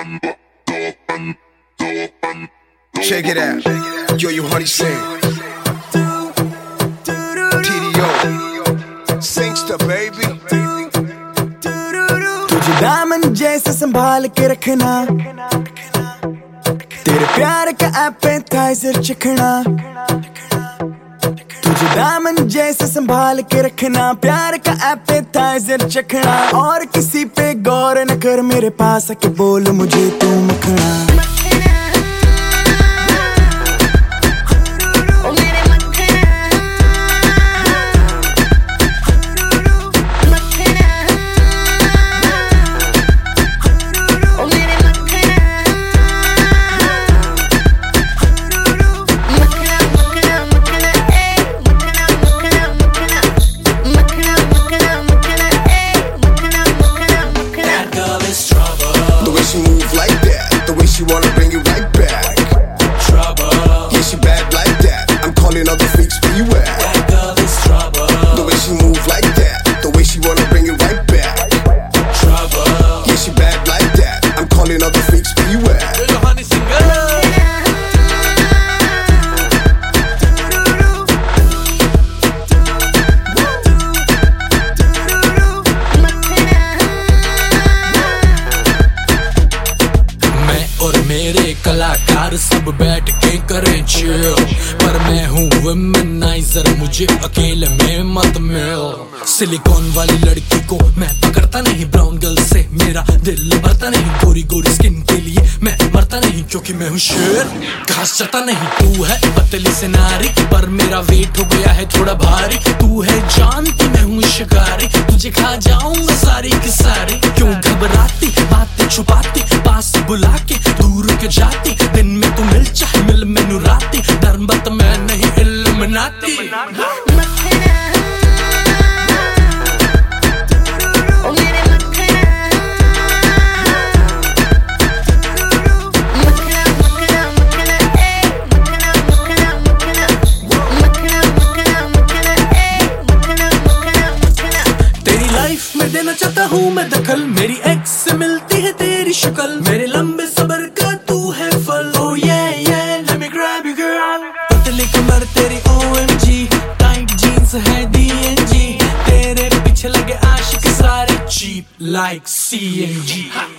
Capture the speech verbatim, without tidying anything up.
Check it out. Yo, you honey sing. T D O. Singster, baby. तुझे दामन जैसे संभाल के रखना, तेरे प्यार का एपेटाइजर चखना। तुझे दामन जैसे संभाल के रखना, प्यार का एपेटाइजर चखना। और किसी पे गौर न कर, मेरे पास आके बोल मुझे तू मखना। She wanna bring you right back. Trouble. Yeah, she bad like that. I'm calling all the freaks where you at. That girl is trouble. The way she move like that. The way she wanna bring you right back. Trouble. Yeah, she bad like that. I'm calling all the freaks where you at. Little honey singer. और मेरे कलाकार सब बैठ के करें chill, पर मैं हूँ वुमेनाइजर, मुझे अकेले में मत मिल। सिलिकॉन वाली लड़की को मैं पकड़ता नहीं, ब्राउन गर्ल से मेरा दिल भरता नहीं। गोरी गोरी स्किन के लिए मैं मरता नहीं, क्योंकि मैं हूँ शेर, घास चता नहीं। तू है पतली से नारी, पर मेरा वेट हो गया है थोड़ा भारी। तू है जानती मैं हूँ शिकारी, तुझे खा जाऊंगा सारी की सारी। क्यों घबराती, बातें छुपाती, पास बुला के दूर के जाती। दिन में तू मिल चाहे मिल मैनू राती, डर मत मैं नहीं इल्युमिनाती। तेरी लाइफ में देना चाहता हूँ मैं दखल, मेरी एक्स से मिलती है तेरी शक्ल। मेरे लंबे सबर का तू है फल। Oh yeah yeah, let me grab you girl। पतली कमर तेरी O M G, tight jeans है D N G, तेरे पीछे लगे आशिक सारे cheap like C N G।